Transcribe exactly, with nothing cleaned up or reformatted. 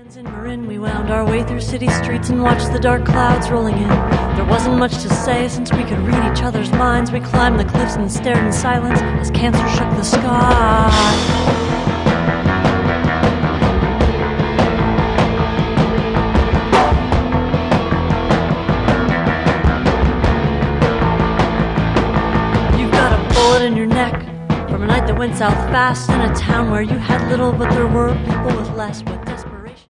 In Marin, we wound our way through city streets and watched the dark clouds rolling in. There wasn't much to say since we could read each other's minds. We climbed the cliffs and stared in silence as cancer shook the sky. You've got a bullet in your neck from a night that went south fast in a town where you had little but there were people with less. With